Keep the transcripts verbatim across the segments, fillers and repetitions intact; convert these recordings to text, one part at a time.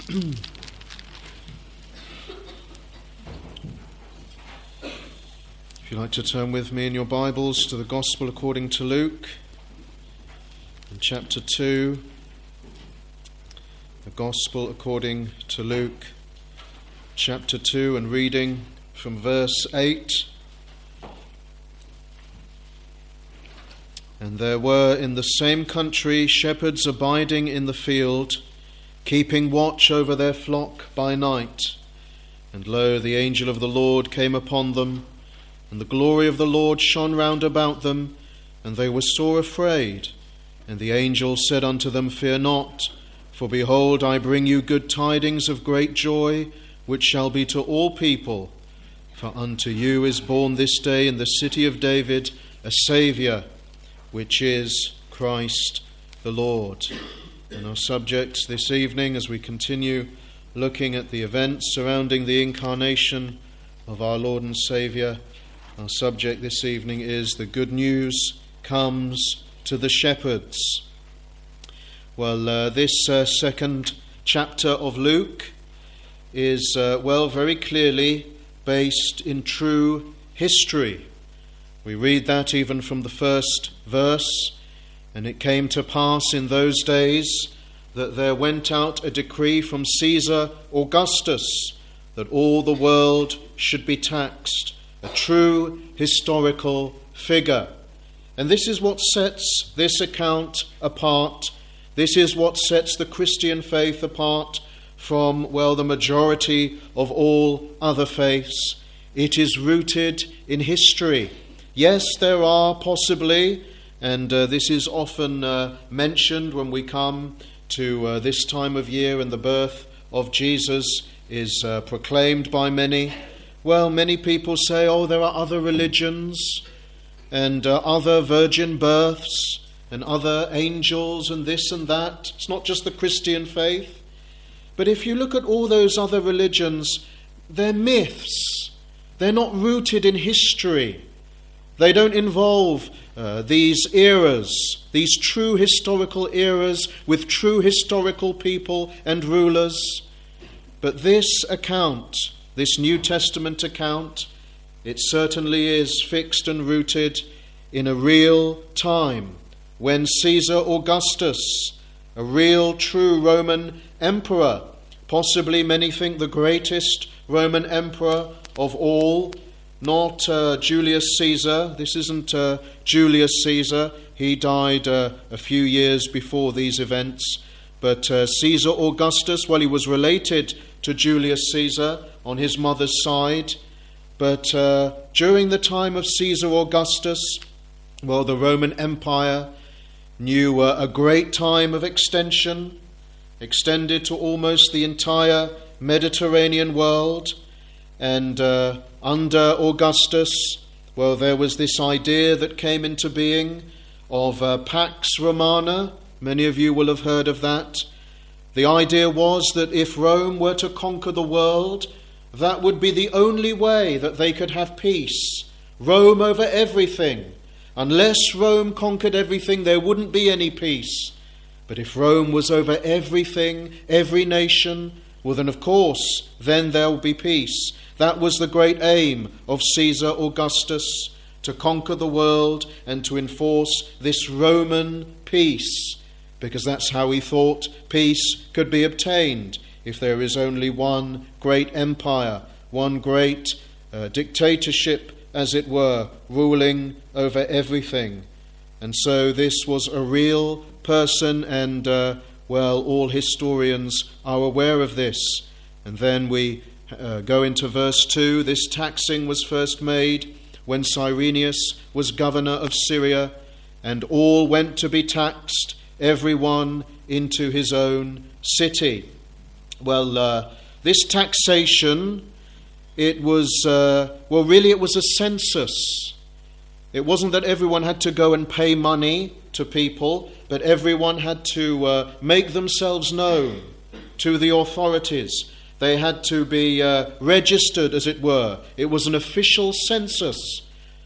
If you'd like to turn with me in your Bibles to the Gospel according to Luke, in chapter two, the Gospel according to Luke, chapter two, and reading from verse eight. And there were in the same country shepherds abiding in the field, keeping watch over their flock by night. And lo, the angel of the Lord came upon them, and the glory of the Lord shone round about them, and they were sore afraid. And the angel said unto them, Fear not, for behold, I bring you good tidings of great joy, which shall be to all people. For unto you is born this day in the city of David a Saviour, which is Christ the Lord. And our subject this evening, as we continue looking at the events surrounding the incarnation of our Lord and Saviour, our subject this evening is the good news comes to the shepherds. Well, uh, this uh, second chapter of Luke is, uh, well, very clearly based in true history. We read that even from the first verse. And it came to pass in those days that there went out a decree from Caesar Augustus that all the world should be taxed. A true historical figure. And this is what sets this account apart. This is what sets the Christian faith apart from, well, the majority of all other faiths. It is rooted in history. Yes, there are possibly, and uh, this is often uh, mentioned when we come to uh, this time of year and the birth of Jesus is uh, proclaimed by many. Well, many people say, oh, there are other religions and uh, other virgin births and other angels and this and that. It's not just the Christian faith. But if you look at all those other religions, they're myths. They're not rooted in history. They don't involve uh, these eras, these true historical eras with true historical people and rulers. But this account, this New Testament account, it certainly is fixed and rooted in a real time when Caesar Augustus, a real true Roman emperor, possibly many think the greatest Roman emperor of all, not uh, Julius Caesar. This isn't uh, Julius Caesar. He died uh, a few years before these events. But uh, Caesar Augustus, well, he was related to Julius Caesar on his mother's side. But uh, during the time of Caesar Augustus, well, the Roman Empire knew uh, a great time of extension, extended to almost the entire Mediterranean world. And uh, under Augustus, well, there was this idea that came into being of uh, Pax Romana. Many of you will have heard of that. The idea was that if Rome were to conquer the world, that would be the only way that they could have peace. Rome over everything. Unless Rome conquered everything, there wouldn't be any peace. But if Rome was over everything, every nation, well then of course, then there will be peace. That was the great aim of Caesar Augustus, to conquer the world and to enforce this Roman peace, because that's how he thought peace could be obtained. If there is only one great empire, one great uh, dictatorship, as it were, ruling over everything. And so this was a real person, and, uh, well, all historians are aware of this. And then we uh, go into verse two. This taxing was first made when Cyrenius was governor of Syria, and all went to be taxed, every one into his own city. Well, uh, this taxation, it was, uh, well, really it was a census. It wasn't that everyone had to go and pay money to people, but everyone had to uh, make themselves known to the authorities. They had to be uh, registered, as it were. It was an official census,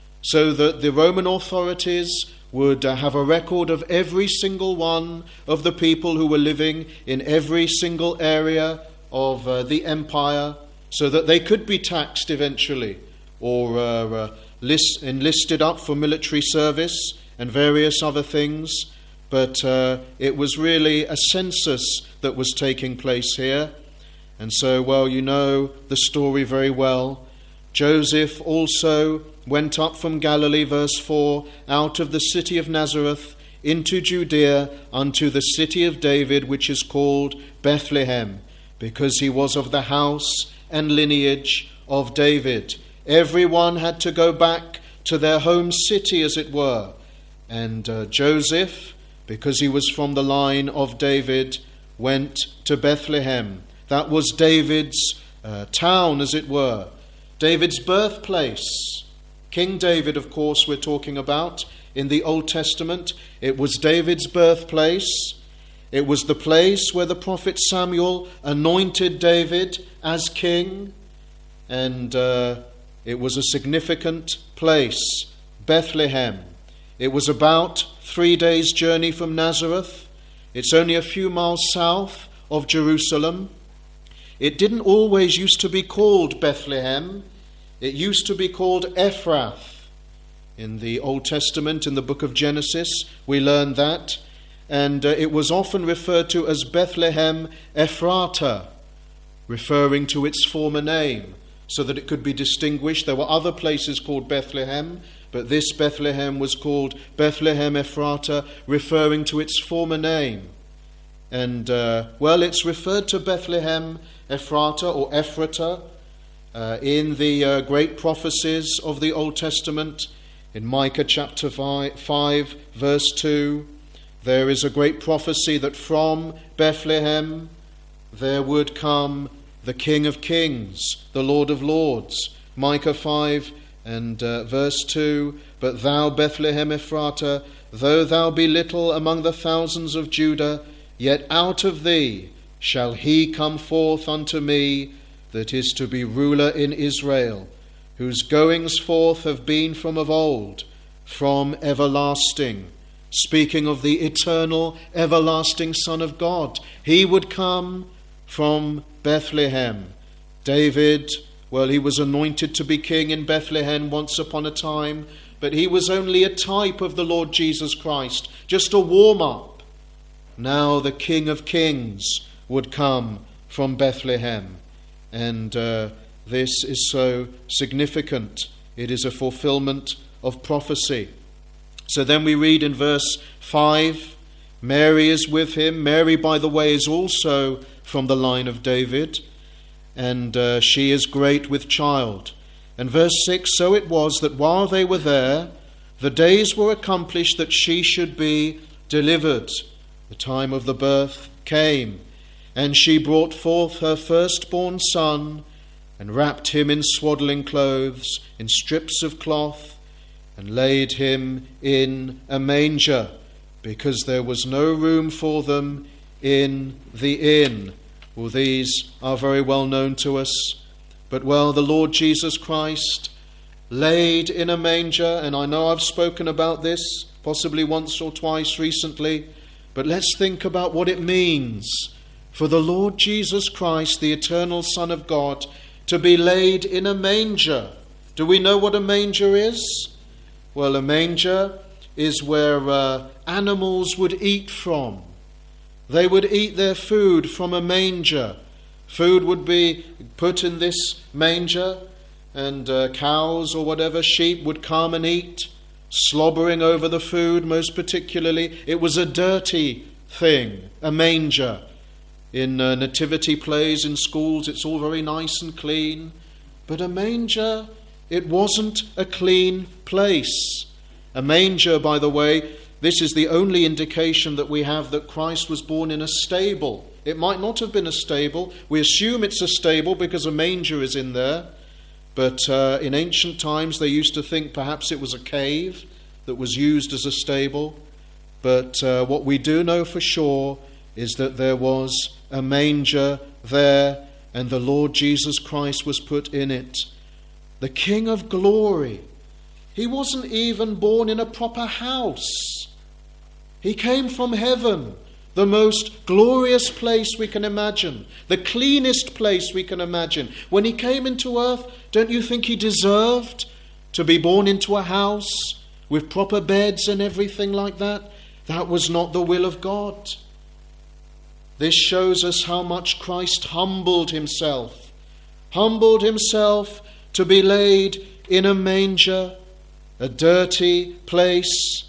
so that the Roman authorities would uh, have a record of every single one of the people who were living in every single area of uh, the empire so that they could be taxed eventually or uh, uh, list, enlisted up for military service and various other things. But uh, it was really a census that was taking place here. And so, well, you know the story very well. Joseph also went up from Galilee, verse four, out of the city of Nazareth into Judea unto the city of David, which is called Bethlehem, because he was of the house and lineage of David. Everyone had to go back to their home city, as it were. And uh, Joseph, because he was from the line of David, went to Bethlehem. That was David's uh, town, as it were. David's birthplace. King David, of course, we're talking about in the Old Testament. It was David's birthplace. It was the place where the prophet Samuel anointed David as king. And uh, it was a significant place, Bethlehem. It was about three days' journey from Nazareth. It's only a few miles south of Jerusalem. It didn't always used to be called Bethlehem. It used to be called Ephrath. In the Old Testament, in the book of Genesis, we learn that. And uh, it was often referred to as Bethlehem Ephrata, referring to its former name, so that it could be distinguished. There were other places called Bethlehem, but this Bethlehem was called Bethlehem Ephrata, referring to its former name. And, uh, well, it's referred to Bethlehem Ephrata or Ephrata uh, in the uh, great prophecies of the Old Testament. In Micah chapter five, verse two, there is a great prophecy that from Bethlehem there would come the King of Kings, the Lord of Lords. Micah five and uh, verse two, but thou, Bethlehem Ephrata, though thou be little among the thousands of Judah, yet out of thee shall he come forth unto me that is to be ruler in Israel, whose goings forth have been from of old, from everlasting. Speaking of the eternal, everlasting Son of God. He would come from Bethlehem. David, well, he was anointed to be king in Bethlehem once upon a time, but he was only a type of the Lord Jesus Christ, just a warm-up. Now the King of Kings would come from Bethlehem. And uh, this is so significant. It is a fulfillment of prophecy. So then we read in verse five, Mary is with him. Mary, by the way, is also from the line of David, and uh, she is great with child. And verse six, so it was that while they were there, the days were accomplished that she should be delivered. The time of the birth came, and she brought forth her firstborn son, and wrapped him in swaddling clothes, in strips of cloth, and laid him in a manger, because there was no room for them in the inn. Well, these are very well known to us. But, well, the Lord Jesus Christ laid in a manger, and I know I've spoken about this possibly once or twice recently, but let's think about what it means for the Lord Jesus Christ, the eternal Son of God, to be laid in a manger. Do we know what a manger is? Well, a manger is where uh, animals would eat from. They would eat their food from a manger. Food would be put in this manger, and uh, cows or whatever, sheep, would come and eat, slobbering over the food most particularly. It was a dirty thing, a manger. In uh, nativity plays in schools, it's all very nice and clean. But a manger, it wasn't a clean place. A manger, by the way, this is the only indication that we have that Christ was born in a stable. It might not have been a stable. We assume it's a stable because a manger is in there. But uh, in ancient times they used to think perhaps it was a cave that was used as a stable. But uh, what we do know for sure is that there was a manger there, and the Lord Jesus Christ was put in it. The King of glory. He wasn't even born in a proper house. He came from heaven the most glorious place we can imagine, the cleanest place we can imagine. When he came into earth, don't you think he deserved to be born into a house with proper beds and everything like that? That was not the will of God. This shows us how much Christ humbled himself, humbled himself to be laid in a manger, a dirty place.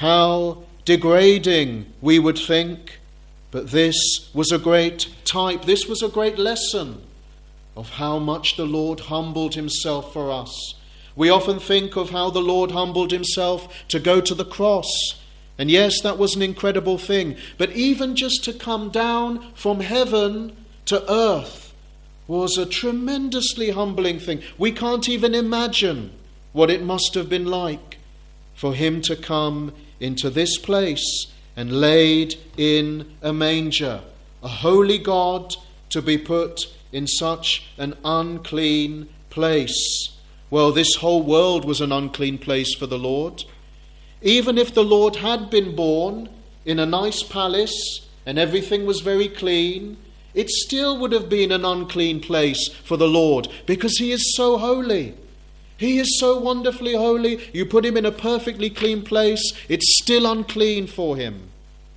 How degrading, we would think. But this was a great type, this was a great lesson of how much the Lord humbled himself for us. We often think of how the Lord humbled himself to go to the cross. And yes, that was an incredible thing. But even just to come down from heaven to earth was a tremendously humbling thing. We can't even imagine what it must have been like for him to come into this place and laid in a manger, a holy God to be put in such an unclean place. Well, this whole world was an unclean place for the Lord. Even if the Lord had been born in a nice palace and everything was very clean, it still would have been an unclean place for the Lord, because he is so holy. He is so wonderfully holy. You put him in a perfectly clean place, it's still unclean for him.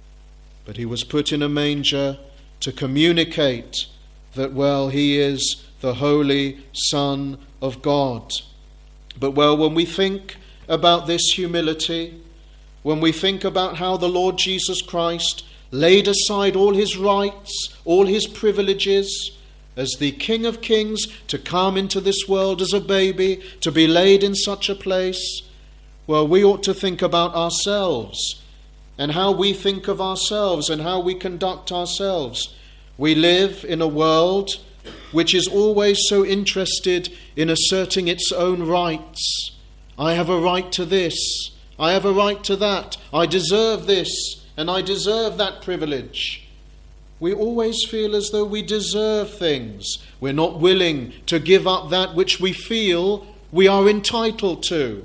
But he was put in a manger to communicate that, well, he is the Holy Son of God. But, well, when we think about this humility, when we think about how the Lord Jesus Christ laid aside all his rights, all his privileges, as the King of Kings, to come into this world as a baby, to be laid in such a place, well, we ought to think about ourselves and how we think of ourselves and how we conduct ourselves. We live in a world which is always so interested in asserting its own rights. I have a right to this, I have a right to that, I deserve this, and I deserve that privilege. We always feel as though we deserve things. We're not willing to give up that which we feel we are entitled to.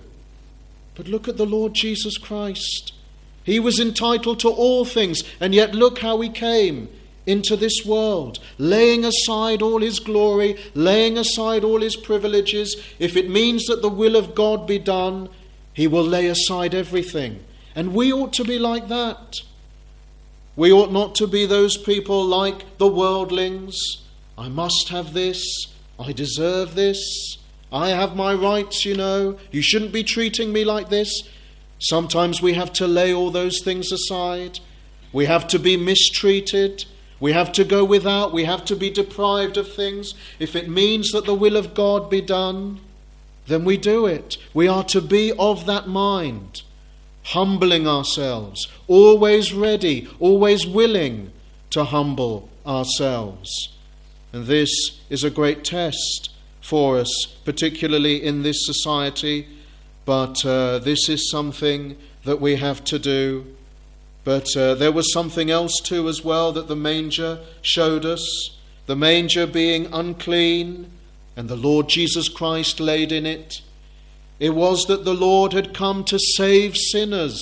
But look at the Lord Jesus Christ. He was entitled to all things, and yet look how he came into this world, laying aside all his glory, laying aside all his privileges. If it means that the will of God be done, he will lay aside everything. And we ought to be like that. We ought not to be those people like the worldlings. I must have this. I deserve this. I have my rights, you know. You shouldn't be treating me like this. Sometimes we have to lay all those things aside. We have to be mistreated. We have to go without. We have to be deprived of things. If it means that the will of God be done, then we do it. We are to be of that mind, humbling ourselves, always ready, always willing to humble ourselves. And this is a great test for us, particularly in this society, but uh, this is something that we have to do. But uh, there was something else too as well that the manger showed us, the manger being unclean and the Lord Jesus Christ laid in it. It was that the Lord had come to save sinners.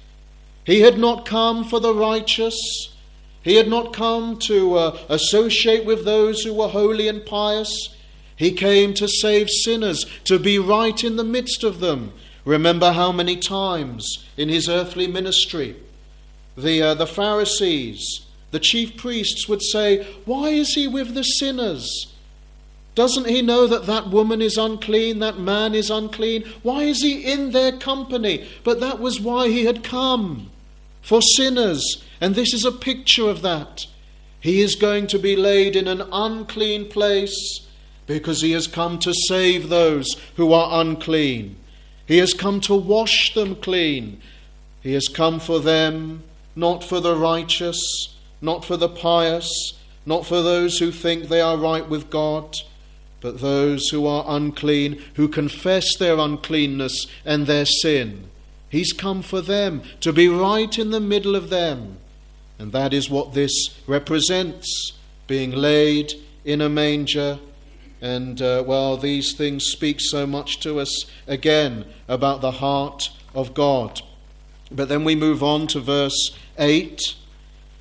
He had not come for the righteous. He had not come to uh, associate with those who were holy and pious. He came to save sinners, to be right in the midst of them. Remember how many times in his earthly ministry the, uh, the Pharisees, the chief priests would say, "Why is he with the sinners? Doesn't he know that that woman is unclean, that man is unclean? Why is he in their company?" But that was why he had come, for sinners. And this is a picture of that. He is going to be laid in an unclean place because he has come to save those who are unclean. He has come to wash them clean. He has come for them, not for the righteous, not for the pious, not for those who think they are right with God, but those who are unclean, who confess their uncleanness and their sin. He's come for them, to be right in the middle of them. And that is what this represents, being laid in a manger. And, uh, well, these things speak so much to us, again, about the heart of God. But then we move on to verse eight.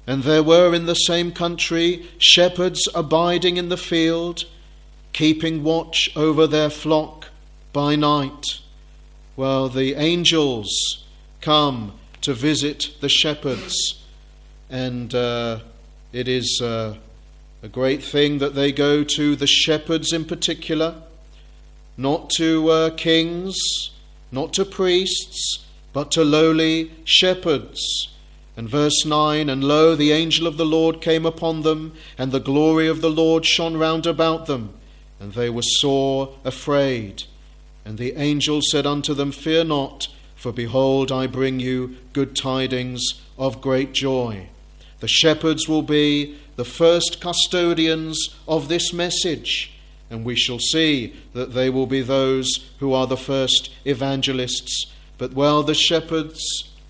And there were in the same country shepherds abiding in the field, keeping watch over their flock by night. Well, the angels come to visit the shepherds, and uh, it is uh, a great thing that they go to the shepherds in particular, not to uh, kings, not to priests, but to lowly shepherds. And verse nine, and lo, the angel of the Lord came upon them, and the glory of the Lord shone round about them, and they were sore afraid. And the angel said unto them, Fear not, for behold, I bring you good tidings of great joy. The shepherds will be the first custodians of this message, and we shall see that they will be those who are the first evangelists. But well, the shepherds,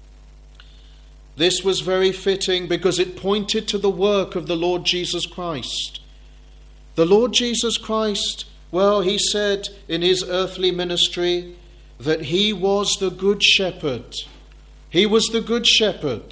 this was very fitting because it pointed to the work of the Lord Jesus Christ. The Lord Jesus Christ, well, he said in his earthly ministry that he was the good shepherd. He was the good shepherd.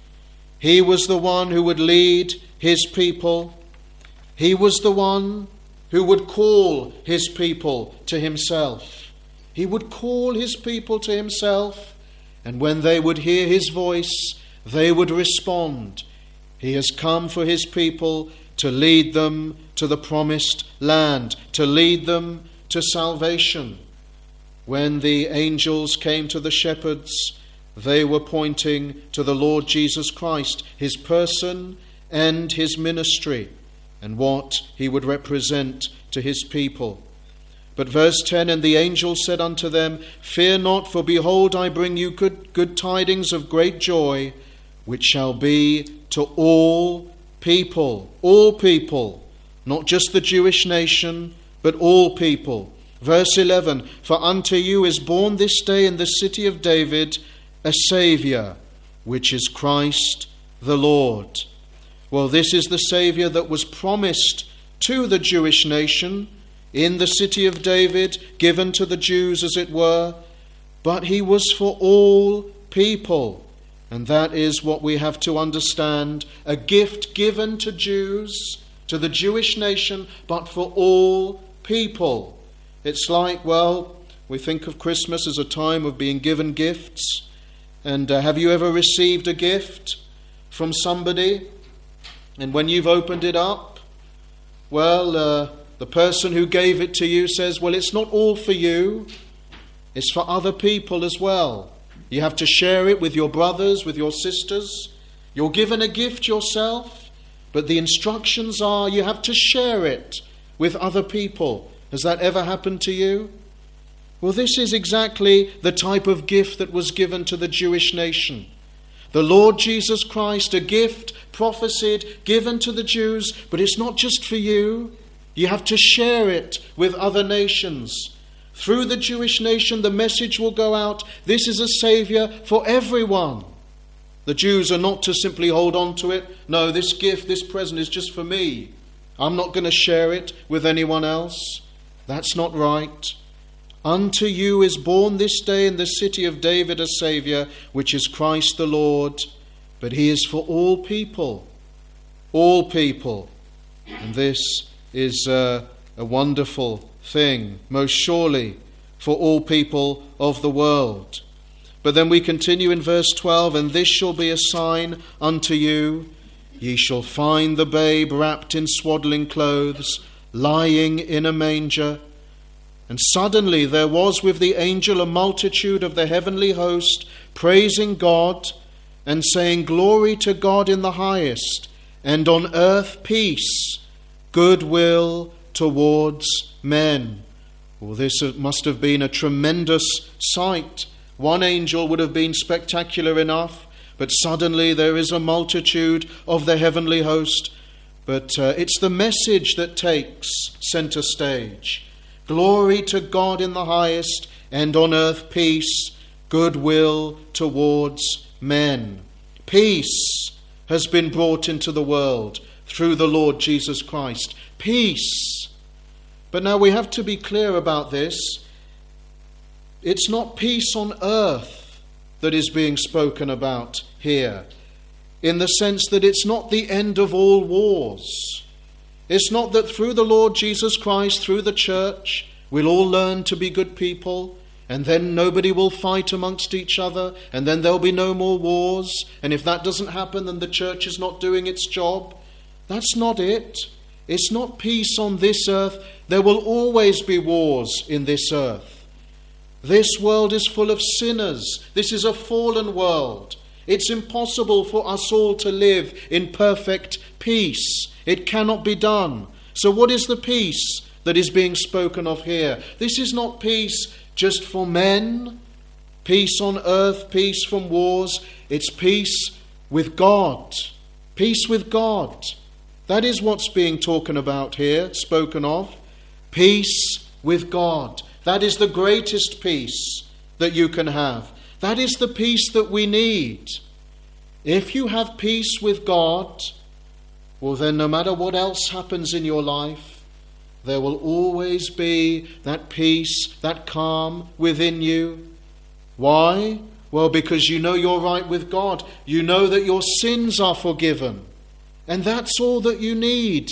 He was the one who would lead his people. He was the one who would call his people to himself. He would call his people to himself, and when they would hear his voice, they would respond. He has come for his people to lead them to the promised land, to lead them to salvation. When the angels came to the shepherds, they were pointing to the Lord Jesus Christ, his person and his ministry, and what he would represent to his people. But verse ten, and the angel said unto them, Fear not, for behold, I bring you good, good tidings of great joy, which shall be to all people, all people, not just the Jewish nation, but all people. Verse eleven, For unto you is born this day in the city of David a Saviour, which is Christ the Lord. Well, this is the Saviour that was promised to the Jewish nation in the city of David, given to the Jews as it were, but he was for all people. And that is what we have to understand, a gift given to Jews, to the Jewish nation, but for all people. It's like, well, we think of Christmas as a time of being given gifts. And uh, have you ever received a gift from somebody? And when you've opened it up, well, uh, the person who gave it to you says, well, it's not all for you. It's for other people as well. You have to share it with your brothers, with your sisters. You're given a gift yourself, but the instructions are you have to share it with other people. Has that ever happened to you? Well, this is exactly the type of gift that was given to the Jewish nation. The Lord Jesus Christ, a gift prophesied, given to the Jews, but it's not just for you. You have to share it with other nations. Through the Jewish nation, the message will go out, this is a Saviour for everyone. The Jews are not to simply hold on to it. No, this gift, this present is just for me. I'm not going to share it with anyone else. That's not right. Unto you is born this day in the city of David a Saviour, which is Christ the Lord. But he is for all people. All people. And this is uh, a wonderful thing, most surely, for all people of the world. But then we continue in verse twelve, and this shall be a sign unto you. Ye shall find the babe wrapped in swaddling clothes, lying in a manger. And suddenly there was with the angel a multitude of the heavenly host, praising God, and saying, Glory to God in the highest, and on earth peace, goodwill towards men. Well, this must have been a tremendous sight. One angel would have been spectacular enough, but suddenly there is a multitude of the heavenly host. But uh, it's the message that takes center stage. Glory to God in the highest, and on earth peace, goodwill towards men. Peace has been brought into the world through the Lord Jesus Christ. Peace. But now we have to be clear about this. It's not peace on earth that is being spoken about here. in the sense that it's not the end of all wars. It's not that through the Lord Jesus Christ, through the church, we'll all learn to be good people, and then nobody will fight amongst each other, and then there'll be no more wars, and if that doesn't happen, then the church is not doing its job. That's not it. It's not peace on this earth. There will always be wars in this earth. This world is full of sinners. This is a fallen world. It's impossible for us all to live in perfect peace. It cannot be done. So what is the peace that is being spoken of here? This is not peace just for men, peace on earth, peace from wars. It's peace with God. Peace with God. That is what's being talked about here, spoken of. Peace with God. That is the greatest peace that you can have. That is the peace that we need. If you have peace with God, well then no matter what else happens in your life, there will always be that peace, that calm within you. Why? Well, because you know you're right with God. You know that your sins are forgiven. And that's all that you need.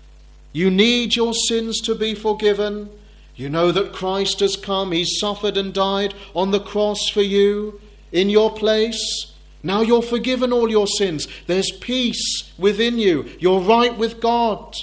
You need your sins to be forgiven. You know that Christ has come. He's suffered and died on the cross for you in your place. Now you're forgiven all your sins. There's peace within you. You're right with God.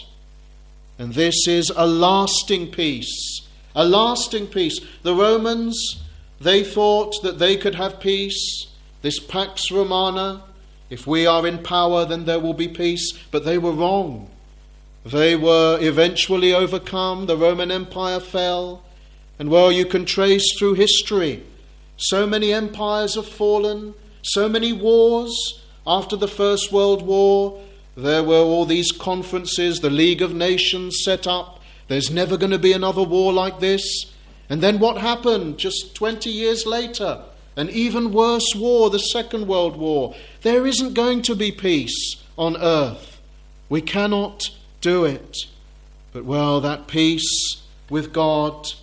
And this is a lasting peace. A lasting peace. The Romans, they thought that they could have peace. This Pax Romana. If we are in power, then there will be peace. But they were wrong. They were eventually overcome. The Roman Empire fell. And well, you can trace through history. So many empires have fallen. So many wars. After the First World War, there were all these conferences, the League of Nations set up. There's never going to be another war like this. And then what happened just twenty years later? An even worse war, the Second World War. There isn't going to be peace on earth. We cannot do it. But well, that peace with God,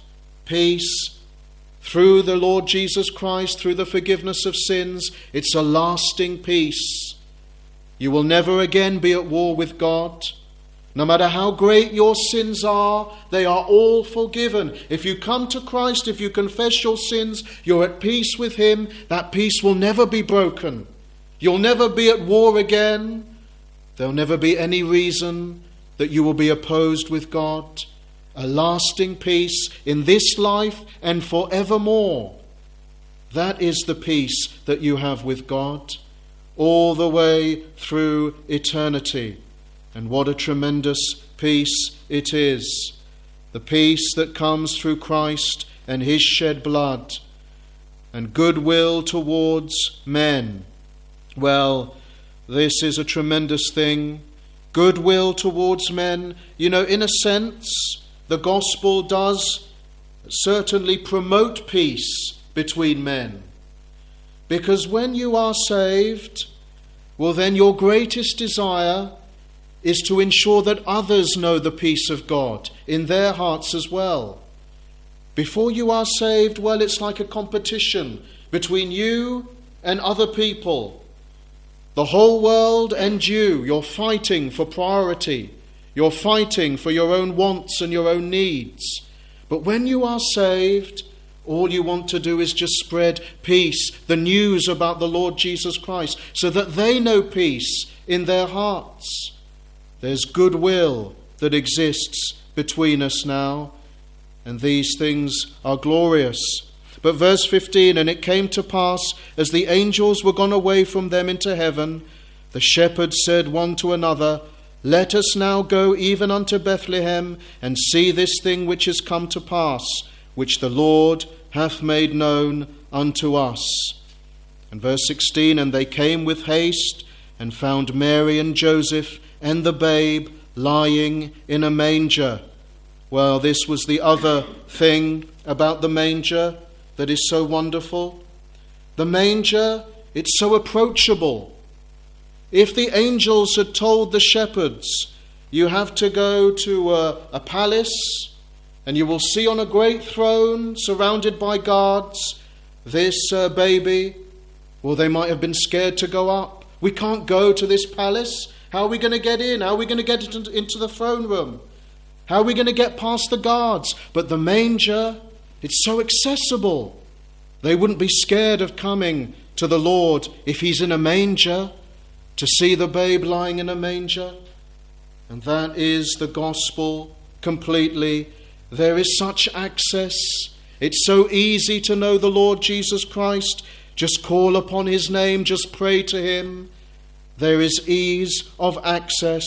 peace through the Lord Jesus Christ, through the forgiveness of sins, it's a lasting peace. You will never again be at war with God. No matter how great your sins are, they are all forgiven. If you come to Christ, if you confess your sins, you're at peace with Him. That peace will never be broken. You'll never be at war again. There'll never be any reason that you will be opposed with God. A lasting peace in this life and forevermore. That is the peace that you have with God all the way through eternity. And what a tremendous peace it is. The peace that comes through Christ and His shed blood. And goodwill towards men. Well, this is a tremendous thing. Goodwill towards men. You know, in a sense, the gospel does certainly promote peace between men. Because when you are saved, well then your greatest desire is to ensure that others know the peace of God in their hearts as well. Before you are saved, well, it's like a competition between you and other people. The whole world and you, you're fighting for priority. You're fighting for your own wants and your own needs. But when you are saved, all you want to do is just spread peace, the news about the Lord Jesus Christ, so that they know peace in their hearts. There's goodwill that exists between us now, and these things are glorious. But verse fifteen, and it came to pass, as the angels were gone away from them into heaven, the shepherds said one to another, Let us now go even unto Bethlehem, and see this thing which is come to pass, which the Lord hath made known unto us. And verse sixteen, and they came with haste, and found Mary and Joseph, and the babe lying in a manger. Well, this was the other thing about the manger that is so wonderful. The manger, it's so approachable. If the angels had told the shepherds, you have to go to a, a palace, and you will see on a great throne, surrounded by guards, this uh, baby, well, they might have been scared to go up. We can't go to this palace. How are we going to get in? How are we going to get into the throne room? How are we going to get past the guards? But the manger, it's so accessible. They wouldn't be scared of coming to the Lord if he's in a manger, to see the babe lying in a manger. And that is the gospel completely. There is such access. It's so easy to know the Lord Jesus Christ. Just call upon his name, just pray to him. There is ease of access,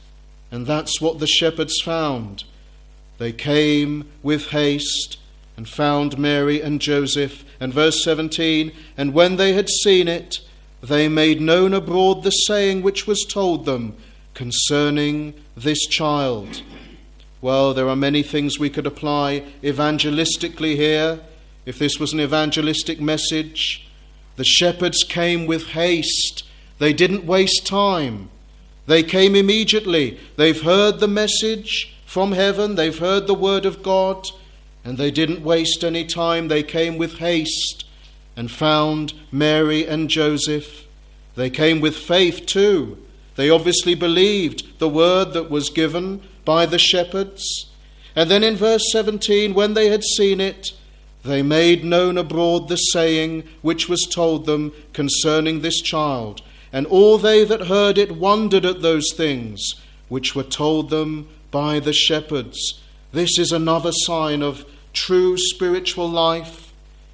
and that's what the shepherds found. They came with haste and found Mary and Joseph. And verse seventeen, and when they had seen it, they made known abroad the saying which was told them concerning this child. Well, there are many things we could apply evangelistically here, if this was an evangelistic message. The shepherds came with haste. They didn't waste time. They came immediately. They've heard the message from heaven. They've heard the word of God. And they didn't waste any time. They came with haste and found Mary and Joseph. They came with faith too. They obviously believed the word that was given by the shepherds. And then in verse seventeen, when they had seen it, they made known abroad the saying which was told them concerning this child. And all they that heard it wondered at those things which were told them by the shepherds. This is another sign of true spiritual life.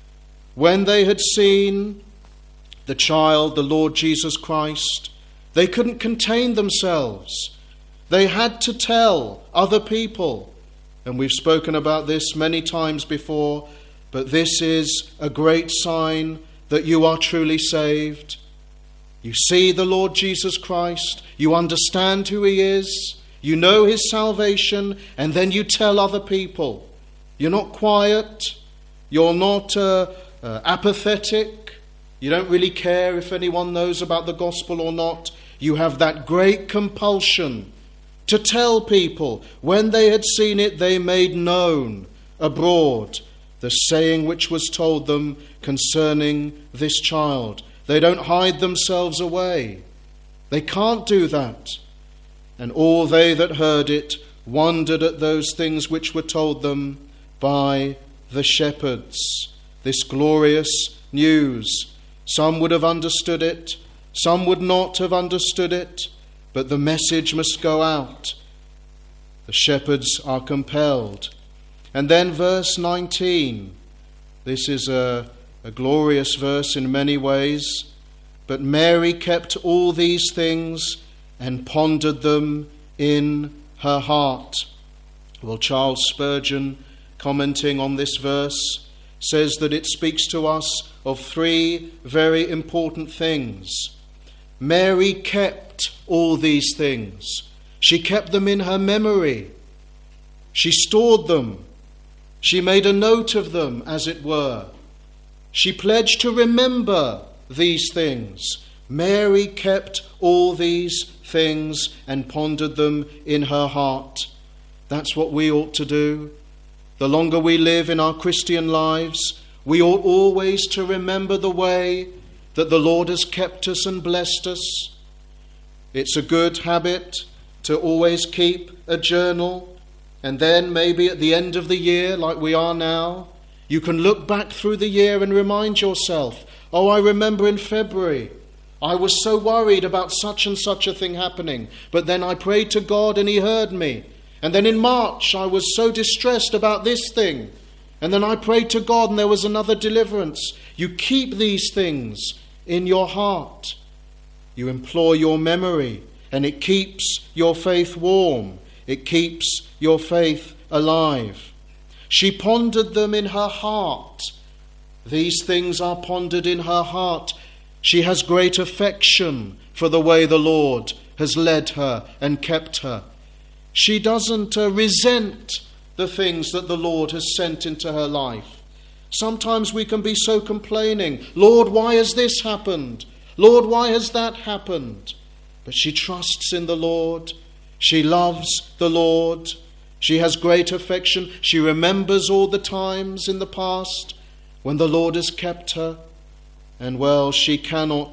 When they had seen the child, the Lord Jesus Christ, they couldn't contain themselves. They had to tell other people. And we've spoken about this many times before. But this is a great sign that you are truly saved. You see the Lord Jesus Christ, you understand who he is, you know his salvation, and then you tell other people. You're not quiet, you're not uh, uh, apathetic, you don't really care if anyone knows about the gospel or not. You have that great compulsion to tell people. When they had seen it, they made known abroad the saying which was told them concerning this child. They don't hide themselves away. They can't do that. And all they that heard it wondered at those things which were told them by the shepherds. This glorious news. Some would have understood it. Some would not have understood it. But the message must go out. The shepherds are compelled. And then verse nineteen. This is a, a glorious verse in many ways. But Mary kept all these things and pondered them in her heart. Well, Charles Spurgeon, commenting on this verse, says that it speaks to us of three very important things. Mary kept all these things. She kept them in her memory. She stored them. She made a note of them, as it were. She pledged to remember these things. Mary kept all these things and pondered them in her heart. That's what we ought to do. The longer we live in our Christian lives, we ought always to remember the way that the Lord has kept us and blessed us. It's a good habit to always keep a journal. And then maybe at the end of the year, like we are now, you can look back through the year and remind yourself, oh, I remember in February, I was so worried about such and such a thing happening. But then I prayed to God and he heard me. And then in March, I was so distressed about this thing. And then I prayed to God and there was another deliverance. You keep these things in your heart. You employ your memory and it keeps your faith warm. It keeps your faith alive. She pondered them in her heart. These things are pondered in her heart. She has great affection for the way the Lord has led her and kept her. She doesn't uh, resent the things that the Lord has sent into her life. Sometimes we can be so complaining. Lord, why has this happened? Lord, why has that happened? But she trusts in the Lord. She loves the Lord. She has great affection. She remembers all the times in the past when the Lord has kept her. And well, she cannot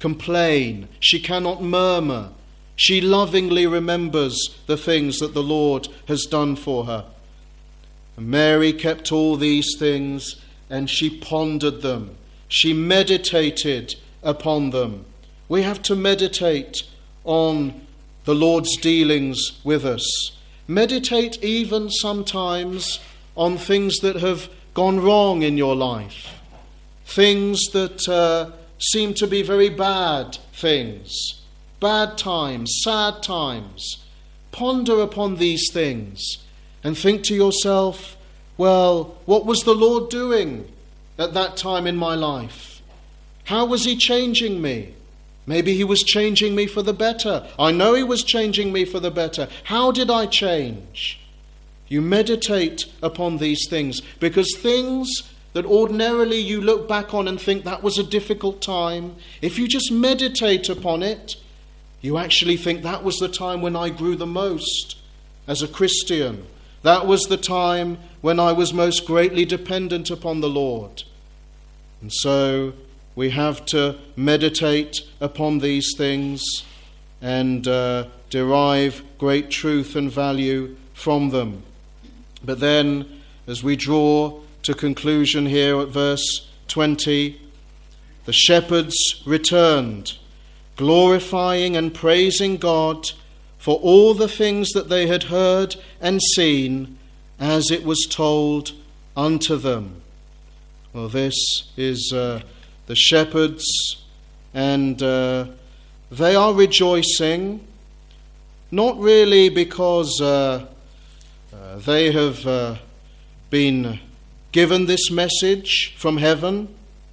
complain. She cannot murmur. She lovingly remembers the things that the Lord has done for her. And Mary kept all these things, and she pondered them. She meditated upon them. We have to meditate on the Lord's dealings with us. Meditate even sometimes on things that have gone wrong in your life. Things that uh, seem to be very bad things. Bad times, sad times. Ponder upon these things and think to yourself, well, what was the Lord doing at that time in my life? How was he changing me? Maybe he was changing me for the better. I know he was changing me for the better. How did I change? You meditate upon these things, because things that ordinarily you look back on and think that was a difficult time, if you just meditate upon it, you actually think that was the time when I grew the most as a Christian. That was the time when I was most greatly dependent upon the Lord. And so we have to meditate upon these things and uh, derive great truth and value from them. But then, as we draw to conclusion here at verse twenty, the shepherds returned, glorifying and praising God for all the things that they had heard and seen, as it was told unto them. Well, this is uh, the shepherds, and uh, they are rejoicing, not really because uh, uh, they have uh, been given this message from heaven,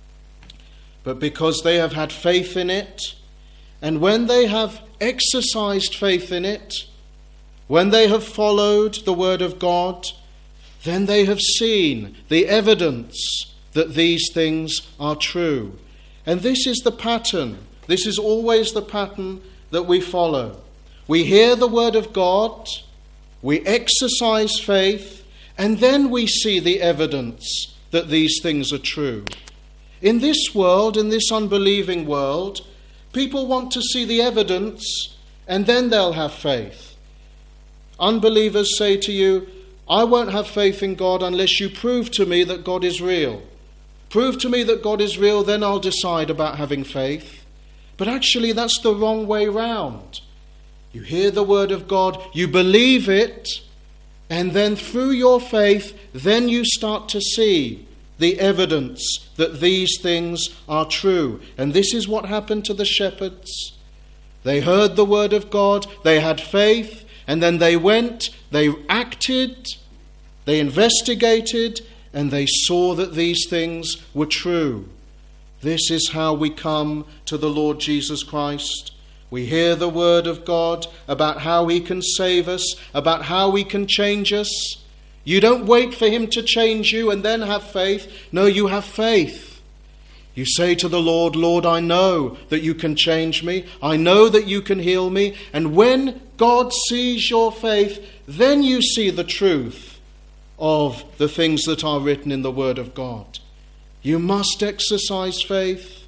but because they have had faith in it. And when they have exercised faith in it, when they have followed the word of God, then they have seen the evidence that these things are true. And this is the pattern. This is always the pattern that we follow. We hear the word of God, we exercise faith, and then we see the evidence that these things are true. In this world, in this unbelieving world, people want to see the evidence and then they'll have faith. Unbelievers say to you, I won't have faith in God unless you prove to me that God is real. Prove to me that God is real, then I'll decide about having faith. But actually that's the wrong way round. You hear the word of God, you believe it, and then through your faith, then you start to see the evidence that these things are true. And this is what happened to the shepherds. They heard the word of God, they had faith, and then they went, they acted, they investigated, and they saw that these things were true. This is how we come to the Lord Jesus Christ. We hear the word of God about how he can save us, about how he can change us. You don't wait for him to change you and then have faith. No, you have faith. You say to the Lord, Lord, I know that you can change me. I know that you can heal me. And when God sees your faith, then you see the truth of the things that are written in the word of God. You must exercise faith.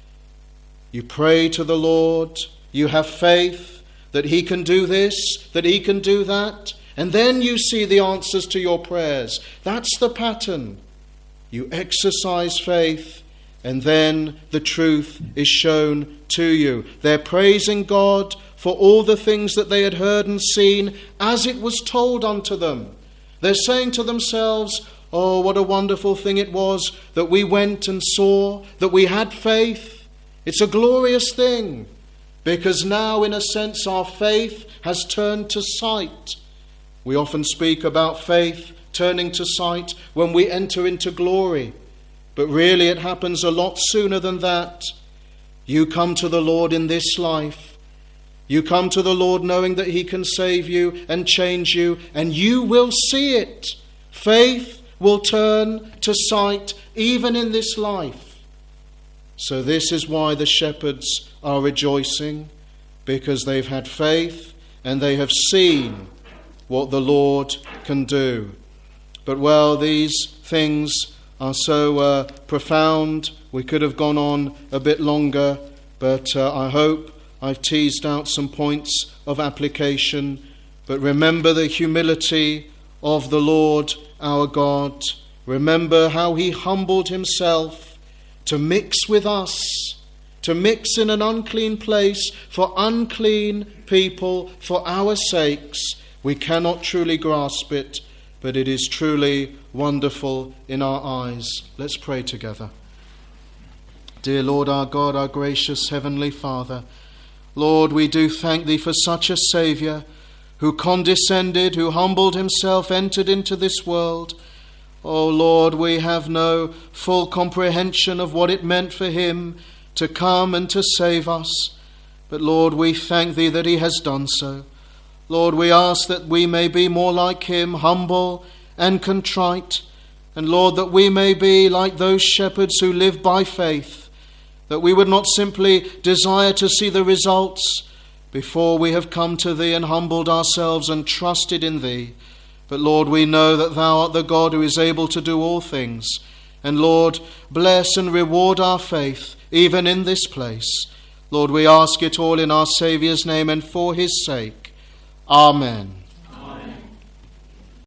You pray to the Lord. You have faith that he can do this, that he can do that. And then you see the answers to your prayers. That's the pattern. You exercise faith, and then the truth is shown to you. They're praising God for all the things that they had heard and seen as it was told unto them. They're saying to themselves, oh, what a wonderful thing it was that we went and saw, that we had faith. It's a glorious thing, because now, in a sense, our faith has turned to sight. We often speak about faith turning to sight when we enter into glory. But really it happens a lot sooner than that. You come to the Lord in this life. You come to the Lord knowing that he can save you and change you, and you will see it. Faith will turn to sight even in this life. So this is why the shepherds are rejoicing, because they've had faith and they have seen what the Lord can do. But well, these things are so uh, profound. We could have gone on a bit longer, but uh, I hope I've teased out some points of application. But remember the humility of the Lord our God. Remember how he humbled himself to mix with us, to mix in an unclean place for unclean people for our sakes. We cannot truly grasp it, but it is truly wonderful in our eyes. Let's pray together. Dear Lord our God, our gracious Heavenly Father, Lord, we do thank thee for such a Saviour who condescended, who humbled himself, entered into this world. Oh Lord, we have no full comprehension of what it meant for him to come and to save us. But Lord, we thank thee that he has done so. Lord, we ask that we may be more like him, humble and contrite. And Lord, that we may be like those shepherds who live by faith, that we would not simply desire to see the results before we have come to thee and humbled ourselves and trusted in thee. But Lord, we know that thou art the God who is able to do all things. And Lord, bless and reward our faith, even in this place. Lord, we ask it all in our Saviour's name and for his sake. Amen.